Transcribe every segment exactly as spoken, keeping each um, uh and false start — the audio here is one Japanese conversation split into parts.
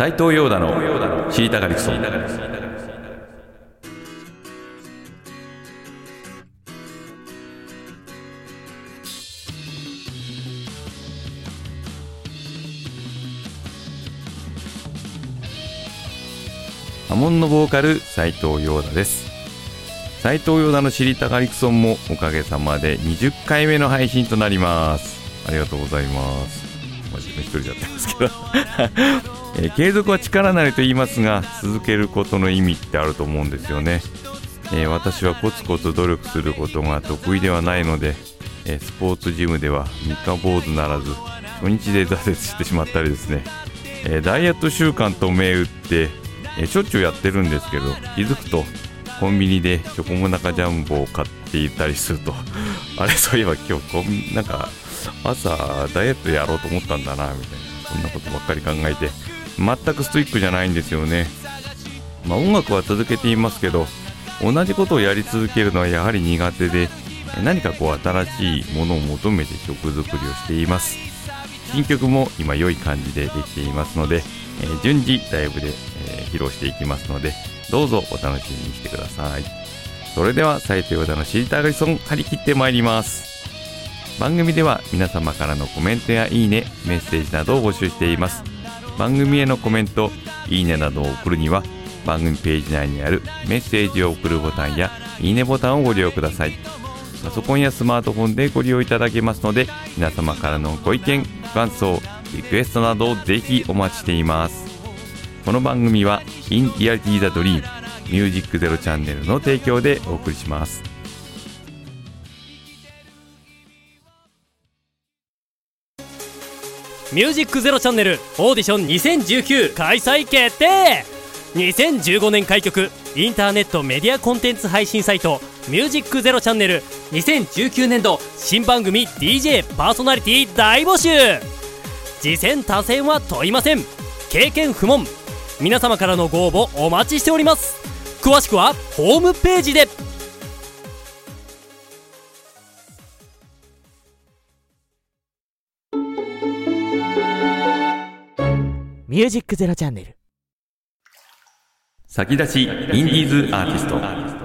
斉藤陽太の知りたがりクソ。波紋のボーカル斉藤陽太です。斉藤陽太の知りたがりクソンもおかげさまでにじゅっかいめの配信となります。ありがとうございます。自分一人でやってますけどえー、継続は力なりと言いますが、続けることの意味ってあると思うんですよね。えー、私はコツコツ努力することが得意ではないので、えー、スポーツジムでは三日坊主ならず初日で挫折してしまったりですね、えー、ダイエット習慣と銘打って、えー、しょっちゅうやってるんですけど、気づくとコンビニでチョコモナカジャンボを買っていたりするとあれ、そういえば今日コンなんか朝ダイエットやろうと思ったんだなみたいな、そんなことばっかり考えて全くストイックじゃないんですよね。まあ、音楽は続けていますけど、同じことをやり続けるのはやはり苦手で、何かこう新しいものを求めて曲作りをしています。新曲も今良い感じでできていますので、えー、順次ライブで、えー、披露していきますので、どうぞお楽しみにしてください。それでは斉藤陽太の知りたがりソン、張り切ってまいります。番組では皆様からのコメントやいいね、メッセージなどを募集しています。番組へのコメント、いいねなどを送るには、番組ページ内にあるメッセージを送るボタンやいいねボタンをご利用ください。パソコンやスマートフォンでご利用いただけますので、皆様からのご意見、ご感想、リクエストなどをぜひお待ちしています。この番組は In Reality the Dream ミュージックゼロチャンネルの提供でお送りします。 ミュージックゼロチャンネルオーディションにせんじゅうきゅう開催決定。にせんじゅうごねん開局インターネットメディアコンテンツ配信サイトミュージックゼロチャンネルにせんじゅうきゅうねんど新番組 ディージェー パーソナリティ大募集。次戦他戦は問いません。経験不問。皆様からのご応募お待ちしております。詳しくはホームページで。 ミュージックゼロチャンネル先出しインディーズアーティスト。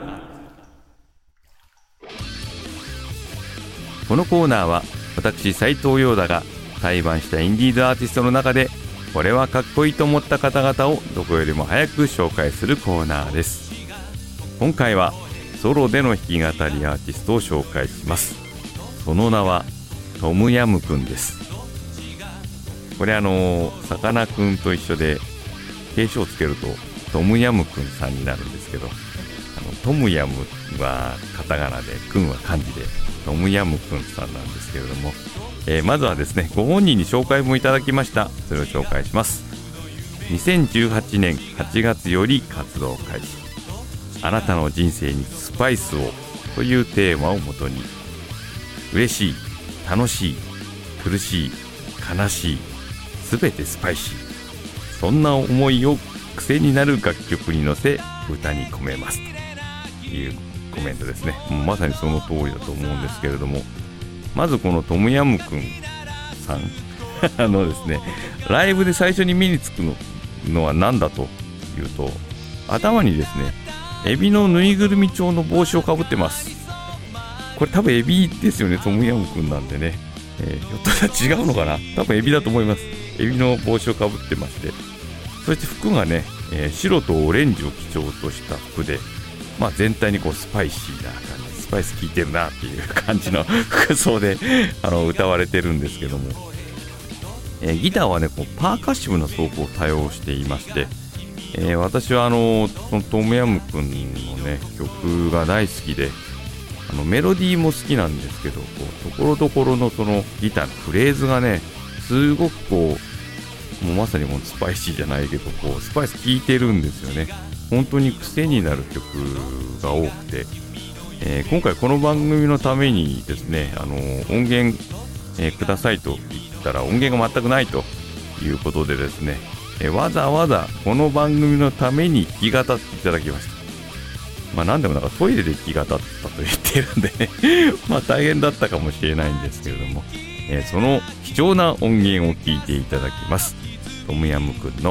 このコーナーは私斉藤陽太が対バンしたインディーズアーティストの中で、これはかっこいいと思った方々をどこよりも早く紹介するコーナーです。今回はソロでの弾き語りアーティストを紹介します。その名はトムヤムくんです。これあのさかなクンと一緒で継承をつけるとトムヤムクンさんになるんですけど、あのトムヤムはカタカナでクンは漢字でトムヤムクンさんなんですけれども、えー、まずはですね、ご本人に紹介もいただきました。それを紹介します。にせんじゅうはちねんはちがつより活動開始。あなたの人生にスパイスをというテーマをもとに、嬉しい、楽しい、苦しい、悲しい、すべてスパイシー、そんな思いを癖になる楽曲に乗せ歌に込めますというコメントですね。もうまさにその通りだと思うんですけれども、まずこのトムヤムくんさんあのですね、ライブで最初に目につく の, のは何だというと、頭にですね、エビのぬいぐるみ調の帽子をかぶってます。これ多分エビですよね。トムヤムくんなんでね、えー、ひょっとしたら違うのかな。多分エビだと思います。エビの帽子をかぶってまして、そして服がね、えー、白とオレンジを基調とした服で、まあ、全体にこうスパイシーな感じ、スパイス効いてるなっていう感じの服装であの歌われてるんですけども、えー、ギターはねこうパーカッシブな奏法を多用していまして、えー、私はあのそのトムヤムくんのね曲が大好きで、あのメロディーも好きなんですけど、こうところどころのそのギターのフレーズがねすごくこう、もうまさにもうスパイシーじゃないけど、こうスパイス効いてるんですよね。本当に癖になる曲が多くて、えー、今回この番組のためにですね、あの音源、えー、くださいと言ったら音源が全くないということでですね、えー、わざわざこの番組のために弾き語っていただきました。まあ何でもなんかトイレで弾き語ったと言ってるんでねまあ大変だったかもしれないんですけれども、えー、その貴重な音源を聞いていただきます。トムヤムくんのス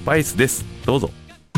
パイスです。どうぞ。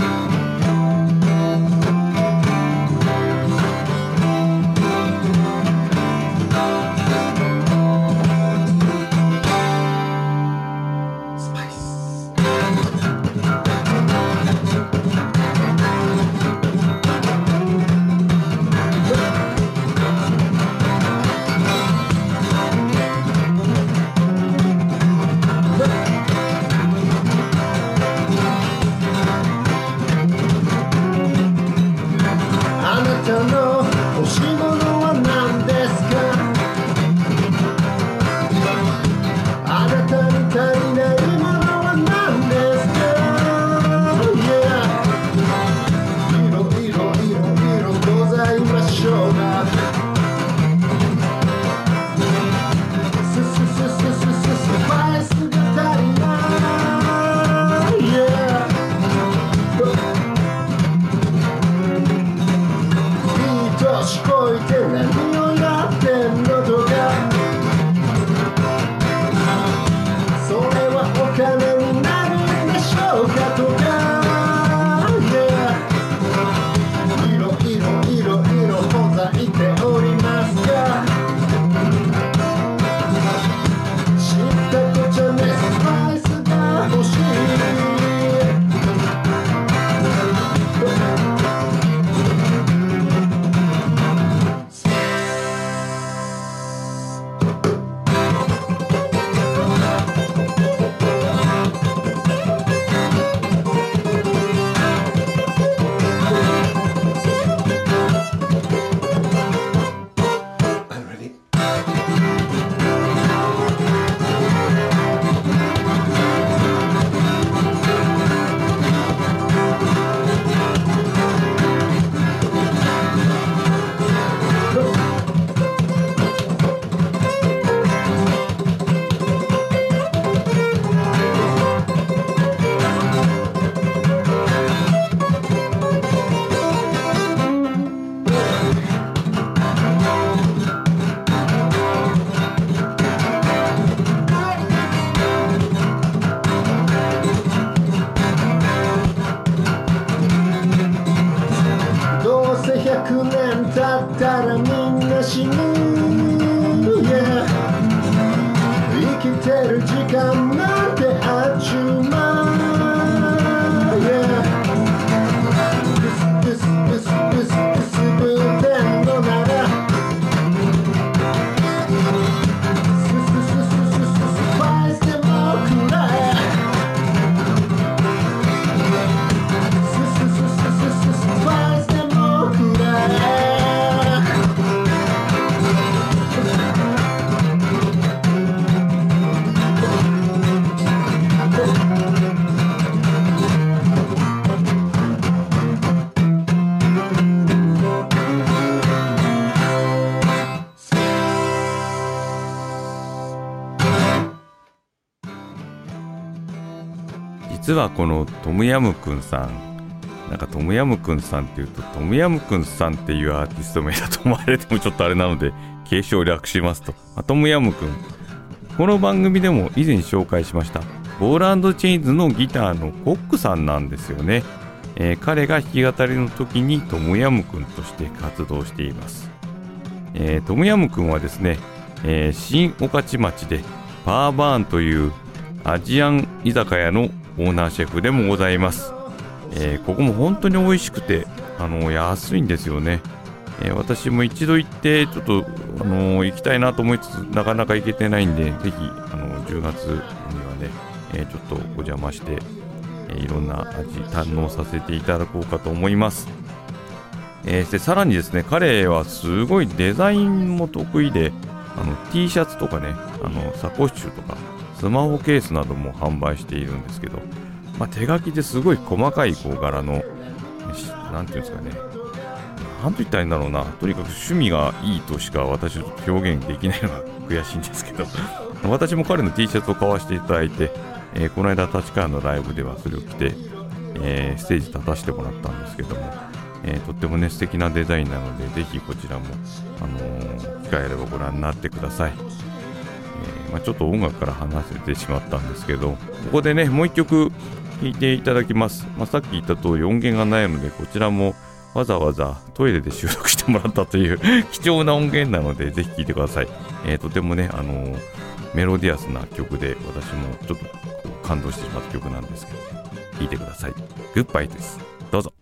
実はこのトムヤムクンさん、なんかトムヤムクンさんっていうとトムヤムクンさんっていうアーティスト名だと思われてもちょっとあれなので継承を略しますと、まあ、トムヤムクン、この番組でも以前紹介しましたボール&チェインズのギターのコックさんなんですよね。えー、彼が弾き語りの時にトムヤムクンとして活動しています。えー、トムヤムクンはですね、えー、新御徒町でパーバーンというアジアン居酒屋のオーナーシェフでもございます。えー、ここも本当に美味しくて、あのー、安いんですよね。えー、私も一度行ってちょっと、あのー、行きたいなと思いつつなかなか行けてないんで、ぜひ、あのー、じゅうがつにはね、えー、ちょっとお邪魔して、えー、いろんな味堪能させていただこうかと思います。えー、でさらにですね、彼はすごいデザインも得意で、あの T シャツとかね、あのサコッシュとかスマホケースなども販売しているんですけど、まあ、手書きですごい細かいこう柄の、なんていうんですかね、なんと言ったらいいんだろうな、とにかく趣味がいいとしか私は表現できないのが悔しいんですけど私も彼の T シャツを買わせていただいて、えー、この間立川のライブではそれを着て、えー、ステージ立たせてもらったんですけども、えー、とってもね素敵なデザインなので、ぜひこちらも、あのー、機会あればご覧になってください。 えーまあ、ちょっと音楽から離れてしまったんですけど、ここでねもう一曲聴いていただきます。まあ、さっき言った通り音源がないので、こちらもわざわざトイレで収録してもらったという貴重な音源なので、ぜひ聴いてください。えー、とてもね、あのー、メロディアスな曲で、私もちょっと感動してしまった曲なんですけど、聴いてください。グッバイです。どうぞ。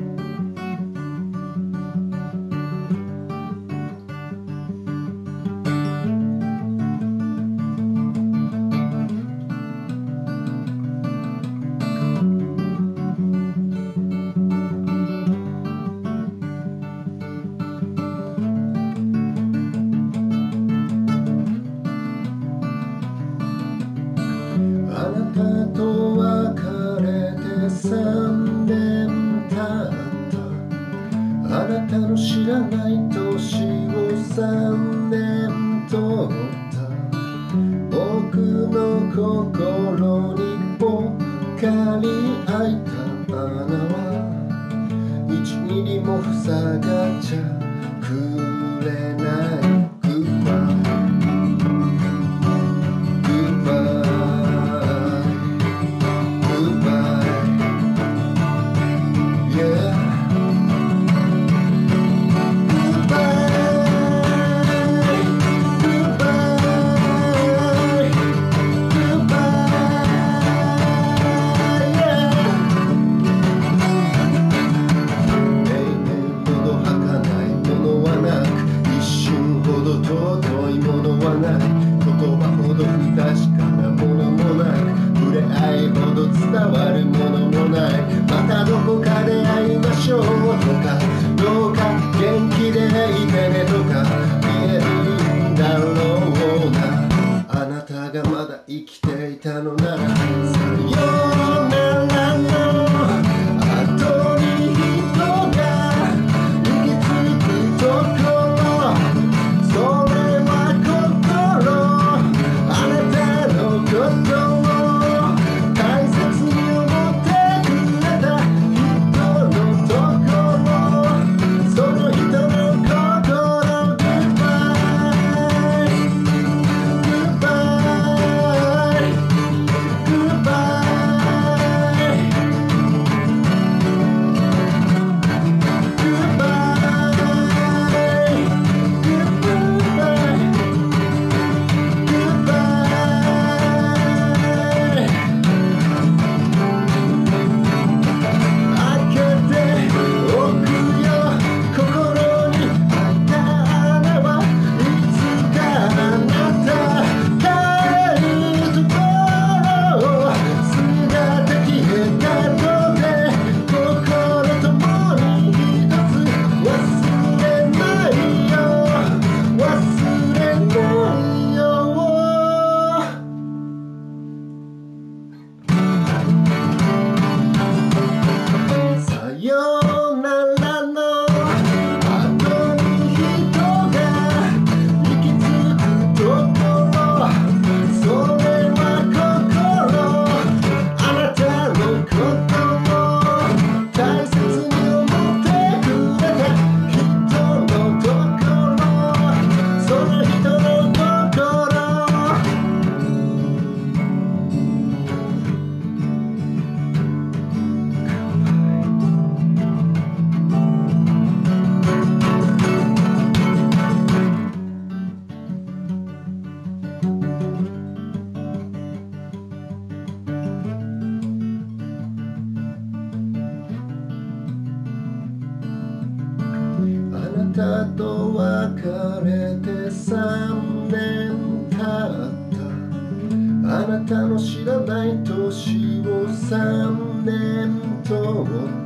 たと別れてさんねん経ったあなたの知らない年をさんねんとった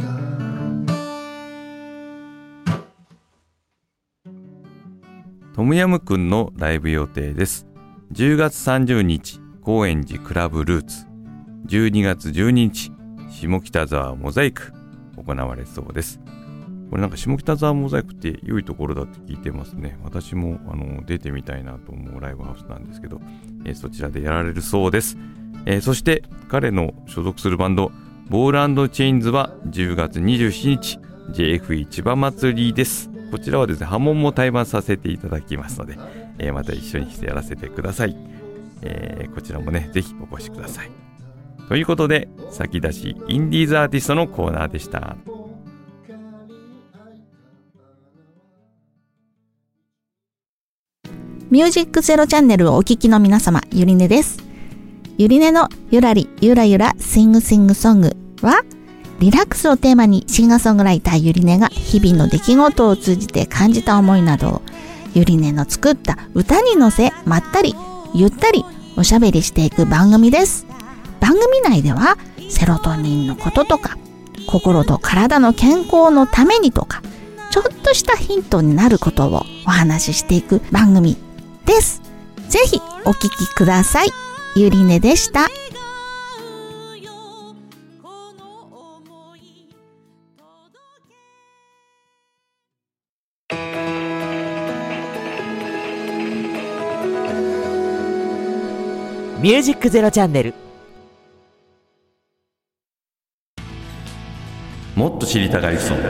トムヤムくんのライブ予定です。じゅうがつさんじゅうにち高円寺クラブルーツ、じゅうにがつじゅうににち下北沢モザイク行われそうです。これなんか下北沢モザイクって良いところだって聞いてますね。私もあの出てみたいなと思うライブハウスなんですけど、えー、そちらでやられるそうです。えー、そして彼の所属するバンドボール&チェインズはじゅうがつにじゅうしちにち ジェイエフイー 千葉祭りです。こちらはですね波紋も対バンさせていただきますので、えー、また一緒にしてやらせてください。 えー、こちらもねぜひお越しください。ということで、先出しインディーズアーティストのコーナーでした。 ミュージックゼロチャンネルをお聞きの皆様、ゆりねです。ゆりねのゆらりゆらゆらシングシングソングは、リラックスをテーマにシンガーソングライターゆりねが日々の出来事を通じて感じた思いなどをゆりねの作った歌に乗せ、まったりゆったりおしゃべりしていく番組です。番組内ではセロトニンのこととか、心と体の健康のためにとか、ちょっとしたヒントになることをお話ししていく番組です。ぜひお聞きください。ゆりねでした。 ミュージックゼロチャンネル。 もっと知りたがりそう。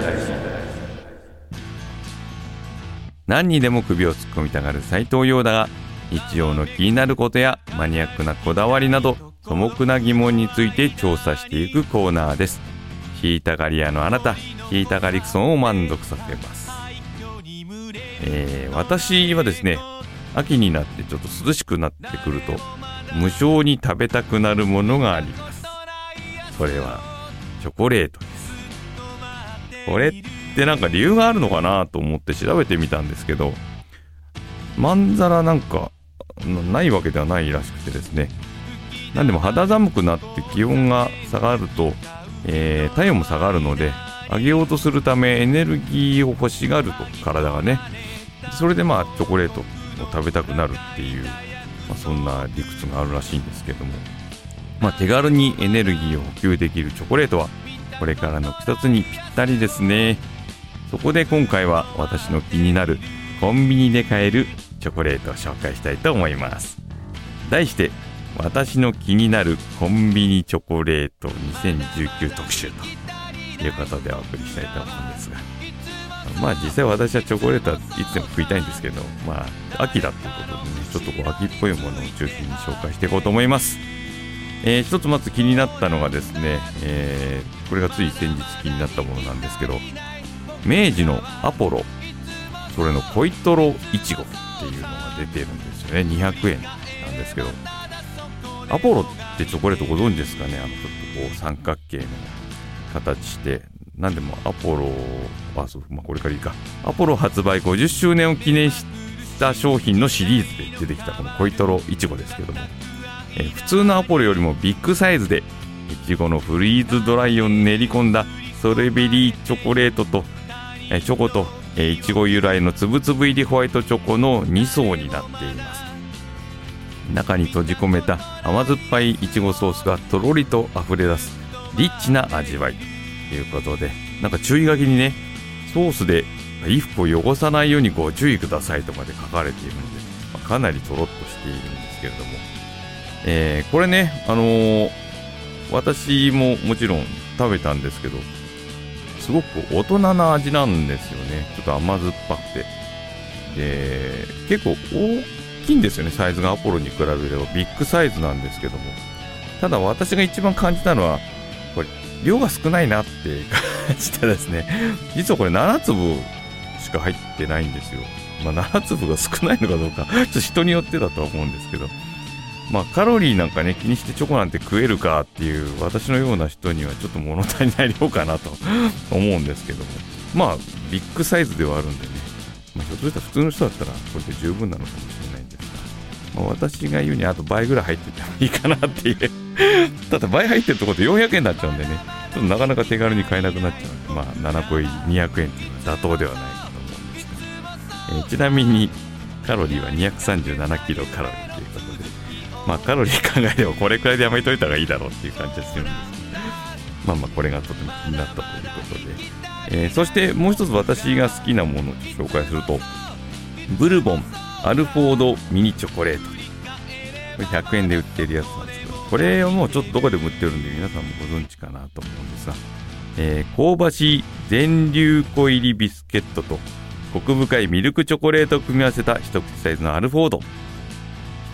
何にでも首を突っ込みたがる斉藤陽太が日常の気になることやマニアックなこだわりなど素朴な疑問について調査していくコーナーです。知りたがり屋のあなた、知りたがりクソンを満足させます。えー、私はですね、秋になってちょっと涼しくなってくると無性に食べたくなるものがあります。それはチョコレートです。これってなんか理由があるのかなと思って調べてみたんですけど、まんざらなんかないわけではないらしくてですね。なんでも肌寒くなって気温が下がると、えー、体温も下がるので上げようとするためエネルギーを欲しがると、体がね。それでまあチョコレートを食べたくなるっていう、まあ、そんな理屈があるらしいんですけども、まあ、手軽にエネルギーを補給できるチョコレートはこれからの季節にぴったりですね。そこで今回は私の気になるコンビニで買えるチョコレートを紹介したいと思います。題して私の気になるコンビニチョコレートにせんじゅうきゅう特集ということでお送りしたいと思うんですが、まあ実際私はチョコレートはいつでも食いたいんですけど、まあ秋だということでね、ちょっとこう秋っぽいものを中心に紹介していこうと思います。えー、一つまず気になったのがですね、えー、これがつい先日気になったものなんですけど、明治のアポロ、それの恋とろいちごっていうのが出てるんですよね。にひゃくえんなんですけど、アポロってチョコレートご存知ですかね。あのちょっとこう三角形の形して、なんでもアポロ、あ、そう、まあ、これからいいか。アポロ発売ごじゅっしゅうねんを記念した商品のシリーズで出てきたこの恋とろいちごですけども、えー、普通のアポロよりもビッグサイズでいちごのフリーズドライを練り込んだストロベリーチョコレートと、えー、チョコといちご由来のつぶつぶ入りホワイトチョコのに層になっています。中に閉じ込めた甘酸っぱいいちごソースがとろりと溢れ出すリッチな味わいということで、なんか注意書きにね、ソースで衣服を汚さないようにご注意くださいとかで書かれているので、まあ、かなりとろっとしているんですけれども、えー、これね、あのー、私ももちろん食べたんですけど、すごく大人な味なんですよね。ちょっと甘酸っぱくて、で結構大きいんですよね。サイズがアポロに比べればビッグサイズなんですけども、ただ私が一番感じたのはこれ量が少ないなって感じたですね。実はこれななつぶしか入ってないんですよ。まあ、ななつぶが少ないのかどうかちょっと人によってだとは思うんですけど、まあカロリーなんかね気にしてチョコなんて食えるかっていう私のような人にはちょっと物足りない量かなと思うんですけども、まあビッグサイズではあるんでね、まあ、ひょっとしたら普通の人だったらこれで十分なのかもしれないんですが、まあ、私が言うにあと倍ぐらい入っててもいいかなっていうただ倍入ってるところでよんひゃくえんになっちゃうんでね、ちょっとなかなか手軽に買えなくなっちゃうんで、まあななこ入りにひゃくえんっていうのは妥当ではないかと思うんですけど、えー、ちなみにカロリーはにひゃくさんじゅうななキロカロリーということで、まあカロリー考えればこれくらいでやめといた方がいいだろうっていう感じがするんですけど、まあまあこれがとても気になったということで、えー、そしてもう一つ私が好きなものを紹介すると、ブルボンアルフォードミニチョコレート、これひゃくえんで売ってるやつなんですけど、これをもうちょっとどこでも売ってるんで皆さんもご存知かなと思うんですが、えー、香ばしい全粒粉入りビスケットとコク深いミルクチョコレートを組み合わせた一口サイズのアルフォード、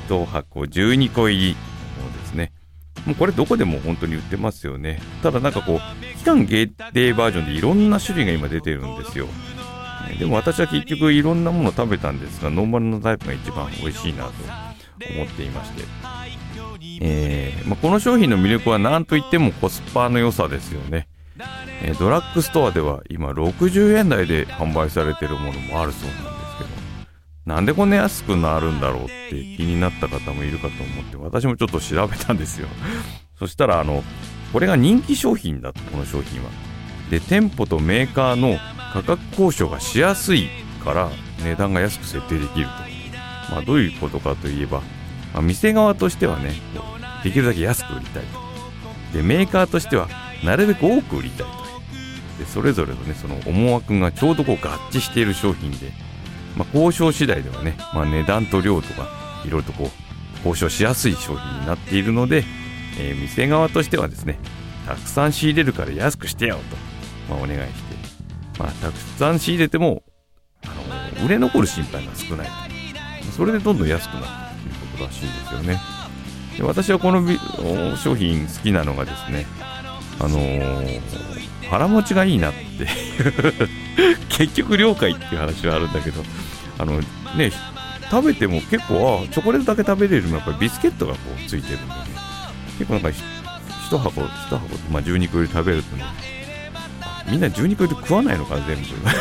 とはこじゅうにこ入りのですね。もうこれどこでも本当に売ってますよね。ただなんかこう期間限定バージョンでいろんな種類が今出てるんですよ。でも私は結局いろんなものを食べたんですが、ノーマルのタイプが一番美味しいなと思っていまして、えーまあ、この商品の魅力は何といってもコスパの良さですよね。えー、ドラッグストアでは今ろくじゅうえん台で販売されているものもあるそうなんですけど、なんでこんな安くなるんだろうって気になった方もいるかと思って、私もちょっと調べたんですよ。そしたらあのこれが人気商品だと、この商品は。で、店舗とメーカーの価格交渉がしやすいから値段が安く設定できると。まあどういうことかといえば、まあ、店側としてはね、できるだけ安く売りたいと。で、メーカーとしてはなるべく多く売りたいと。で、それぞれのね、その思惑がちょうどこう合致している商品で、まあ、交渉次第ではね、まあ、値段と量とかいろいろとこう交渉しやすい商品になっているので、えー、店側としてはですね、たくさん仕入れるから安くしてよと、まあ、お願いして、まあ、たくさん仕入れてもあの売れ残る心配が少ないと。それでどんどん安くなるということらしいんですよね。で、私はこの商品好きなのがですね、あのー、腹持ちがいいなっていう結局量かいっていう話はあるんだけど、あのね、食べても結構、あチョコレートだけ食べれるのはやっぱりビスケットがこうついてるんでね、結構なんか一箱一箱、まあ、じゅうにこ入り食べるとね、みんなじゅうにこ入り食わないのかな全部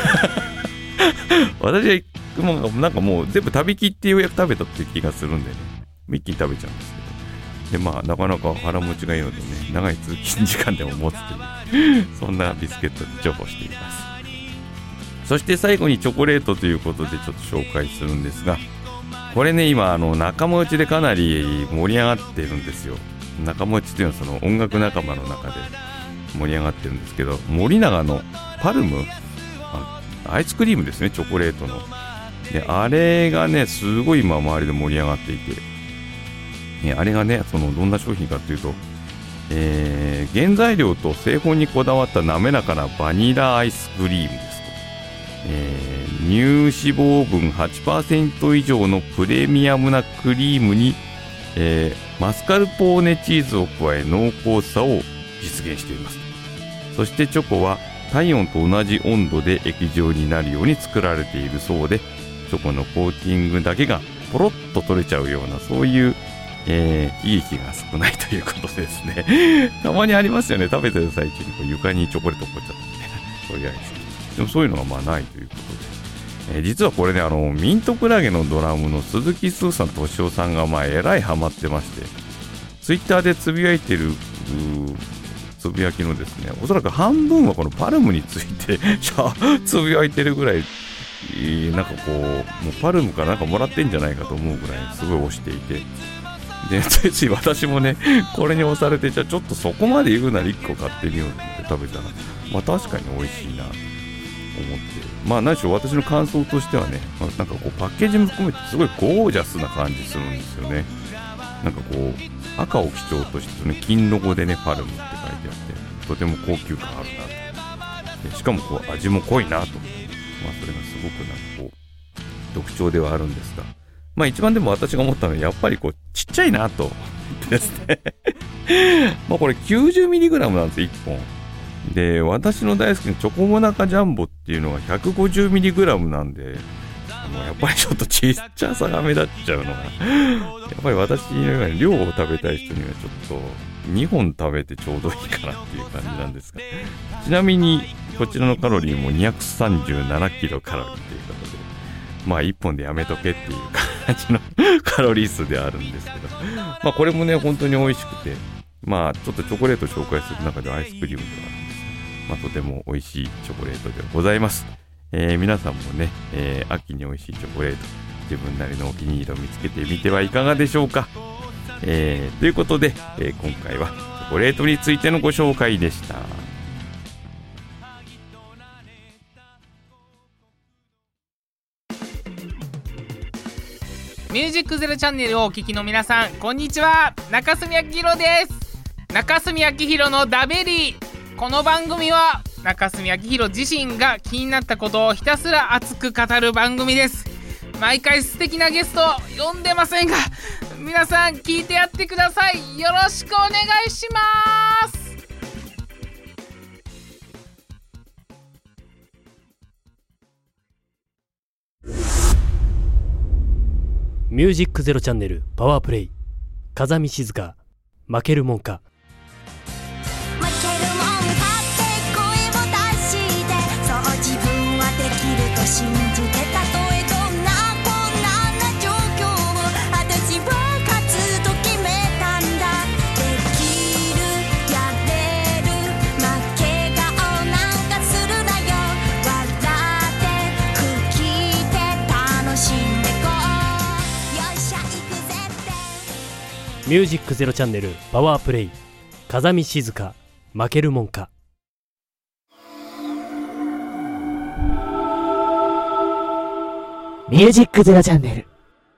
私はもうなんかもう全部食べきってようやく食べたっていう気がするんでね、一気に食べちゃうんですけど、でまあなかなか腹持ちがいいのでね、長い通勤時間でも持つというそんなビスケットで重宝しています。そして最後にチョコレートということでちょっと紹介するんですが、これね、今あの仲間内でかなり盛り上がってるんですよ。仲間内っていうのはその音楽仲間の中で盛り上がってるんですけど、森永のパルム、アイスクリームですね、チョコレートの。で、あれがね、すごい今周りで盛り上がっていて、ね、あれがね、そのどんな商品かというと、えー、原材料と製法にこだわった滑らかなバニラアイスクリームですと、えー、乳脂肪分 はちパーセント 以上のプレミアムなクリームに、えー、マスカルポーネチーズを加え濃厚さを実現しています。そしてチョコは体温と同じ温度で液状になるように作られているそうで、チョコのコーティングだけがポロッと取れちゃうような、そういう、えー、悲劇が少ないということですねたまにありますよね、食べてる最中にこう床にチョコレート落っこっちゃったみたいな、そういうアイス。でもそういうのがまあないということで、えー、実はこれね、あのミントクラゲのドラムの鈴木スーさんとしおさんがまあえらいハマってまして、ツイッターでつぶやいてるつぶやきのですね、おそらく半分はこのパルムについてつぶやいてるぐらい、なんかこう、もうパルムからなんかもらってんじゃないかと思うぐらいすごい推していて、でついつい私もねこれに押されて、じゃあちょっとそこまで言うならいっこ買ってみようと思って食べたら、まあ確かに美味しいなと思って、まあ何しろ私の感想としてはね、まあ、なんかこうパッケージも含めてすごいゴージャスな感じするんですよね。なんかこう赤を基調として、ね、金ロゴでねパルムって書いてあって、とても高級感あるなと。でしかもこう味も濃いなと、まあそれがすごくなんかこう特徴ではあるんですが、まあ一番でも私が思ったのはやっぱりこうちっちゃいなとですねまあこれ きゅうじゅうミリグラム なんですよいっぽんで、私の大好きなチョコモナカジャンボっていうのが ひゃくごじゅうミリグラム なんで、もうやっぱりちょっとちっちゃさが目立っちゃうのがやっぱり私のように量を食べたい人にはちょっとにほん食べてちょうどいいかなっていう感じなんですが、ちなみにこちらのカロリーもにひゃくさんじゅうななキロカロリーということで、まあいっぽんでやめとけっていう感じのカロリー数であるんですけど、まあこれもね本当に美味しくて、まあちょっとチョコレートを紹介する中でアイスクリームではあるんですが、まあとても美味しいチョコレートでございます。えー、皆さんもね、えー、秋に美味しいチョコレート、自分なりのお気に入りを見つけてみてはいかがでしょうか。えー、ということで、えー、今回はチョコレートについてのご紹介でした。 ミュージックゼロチャンネルをお聞きの皆さん、こんにちは。中住明宏です。中住明宏のダベリー。この番組は中住明宏自身が気になったことをひたすら熱く語る番組です。毎回素敵なゲストを呼んでませんが、 皆さん聞いてやってください。よろしくお願いします。 ミュージックゼロチャンネルパワープレイ、風見静香、負けるもんか。 負けるもんかって声を出して、そう自分はできると信じて、たとえどんな困難な状況も私は勝つと決めたんだ。できる、やれる、負け顔なんかするなよ。笑って吹きで楽しんでこう、よっしゃ行くぜって。 ミュージックゼロチャンネルパワープレイ、風見静香、負けるもんか。 ミュージックゼロチャンネル。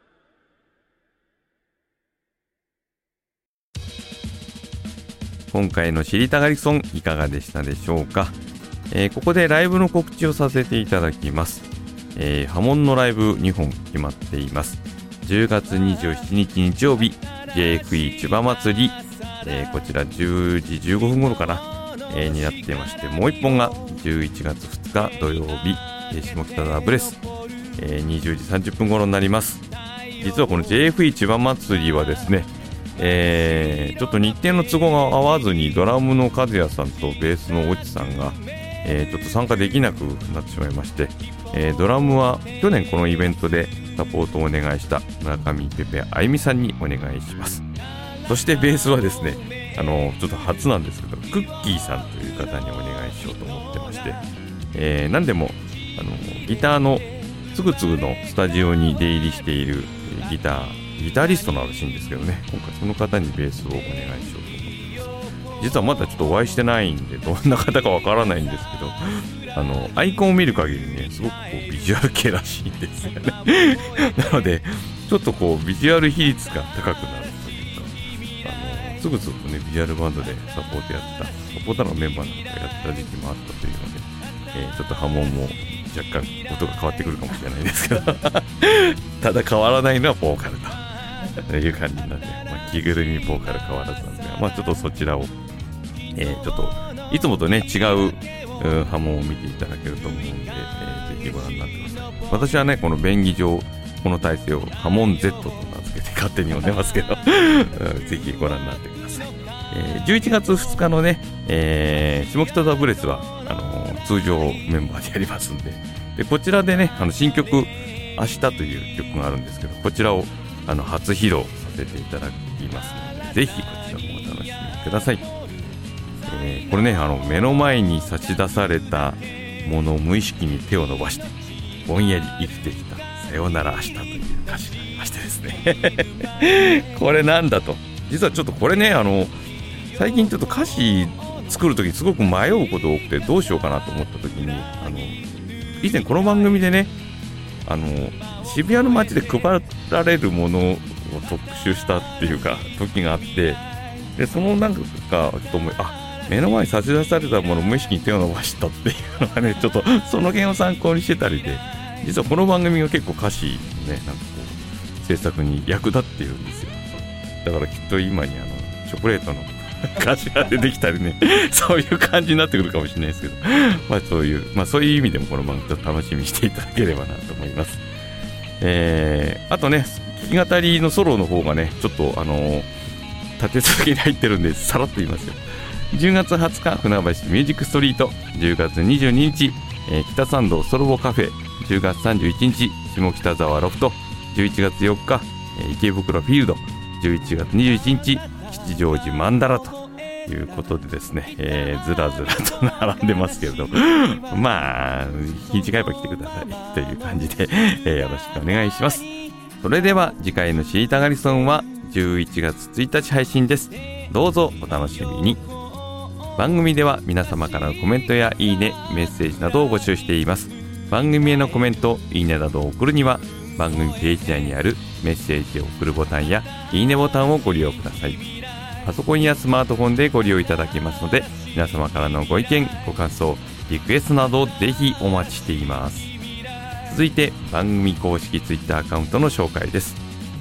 今回の知りたがりソンいかがでしたでしょうか。えーここでライブの告知をさせていただきます。えー、波紋のライブにほん決まっています。じゅうがつにじゅうしちにち日曜日 ジェイエフイー 千葉祭り、えーこちらじゅうじじゅうごふん頃かな、えーになっていまして、もういっぽんがじゅういちがつふつか土曜日、えー下北沢ブレス、えーにじゅうじさんじゅっぷん頃になります。実はこの ジェイエフイー 千葉祭りはですね、えーちょっと日程の都合が合わずに、ドラムの和也さんとベースの越智さんが、えーちょっと参加できなくなってしまいまして、えードラムは去年このイベントでサポートをお願いした村上ペペあゆみさんにお願いします。そしてベースはですね、あのちょっと初なんですけど、クッキーさんという方にお願いしようと思ってまして、えー、何でもあのギターのつぐつぐのスタジオに出入りしているギターギタリストならしいんですけどね、今回その方にベースをお願いしようと思ってます。実はまだちょっとお会いしてないんで、どんな方かわからないんですけど、あのアイコンを見る限りね、すごくこうビジュアル系らしいんですよねなのでちょっとこうビジュアル比率が高くなるというか、あのつぐつぐとねビジュアルバンドでサポートやったサポーターのメンバーなんかやった時期もあったというので、えー、ちょっと波紋も若干音が変わってくるかもしれないですけどただ変わらないのはボーカルという感じなんで、まあ、着ぐるみボーカル変わらずなんで、まあ、ちょっとそちらを、えー、ちょっといつもとね違う波紋を見ていただけると思うんで、えー、ぜひご覧になってください。私はねこの便宜上この体制を波紋 Z と名付けて勝手に呼んでますけどぜひご覧になってください。えー、じゅういちがつふつかのね、えー、下北沢ブレスはあのー、通常メンバーでやりますんで、でこちらでねあの新曲明日という曲があるんですけど、こちらをあの初披露させていただきますので、ぜひこちらもお楽しみください。えー、これねあの目の前に差し出されたものを無意識に手を伸ばしてぼんやり生きてきたさよなら明日という歌詞がありましてですねこれなんだと、実はちょっとこれねあの最近ちょっと歌詞作るときにすごく迷うことが多くて、どうしようかなと思ったときに、あの以前この番組でねあの渋谷の街で配られるものを特集したっていうか時があって、でそのなんかちょっと思いあ目の前に差し出されたものを無意識に手を伸ばしたっていうのがね、ちょっとその件を参考にしてたりで、実はこの番組が結構歌詞ねなんかこう制作に役立っているんですよ。だからきっと今にあのチョコレートの歌詞が出てきたりねそういう感じになってくるかもしれないですけど、まあそういうまあそういう意味でもこの番組と楽しみにしていただければなと思います。えー、あとね弾き語りのソロの方がねちょっとあのー、立て続けに入ってるんでさらっと言いますよ。じゅうがつはつか船橋ミュージックストリート、じゅうがつにじゅうににち、えー、北参道ソロボカフェ、じゅうがつさんじゅういちにち下北沢ロフト、じゅういちがつよっか、えー、池袋フィールド、じゅういちがつにじゅういちにち吉祥寺マンダラということでですね、えー、ずらずらと並んでますけれどまあ日にちが合えば来てくださいという感じで、えー、よろしくお願いします。それでは次回の知りたがりソンはじゅういちがつついたち配信です。どうぞお楽しみに。番組では皆様からのコメントやいいね、メッセージなどを募集しています。番組へのコメント、いいねなどを送るには番組ページ内にあるメッセージを送るボタンやいいねボタンをご利用ください。パソコンやスマートフォンでご利用いただけますので、皆様からのご意見、ご感想、リクエストなどぜひお待ちしています。続いて番組公式ツイッターアカウントの紹介です。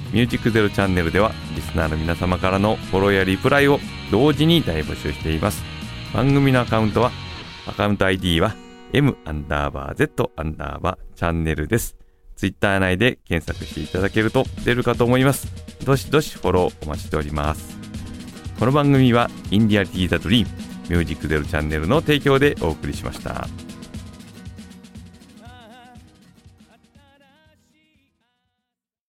ミュージックゼロチャンネルではリスナーの皆様からのフォローやリプライを同時に大募集しています。番組のアカウントはアカウント アイディー は M アンダーバー Z アンダーバーチャンネルです。ツイッター内で検索していただけると出るかと思います。どしどしフォローお待ちしております。この番組はインディアリティザドリームミュージックゼロチャンネルの提供でお送りしました。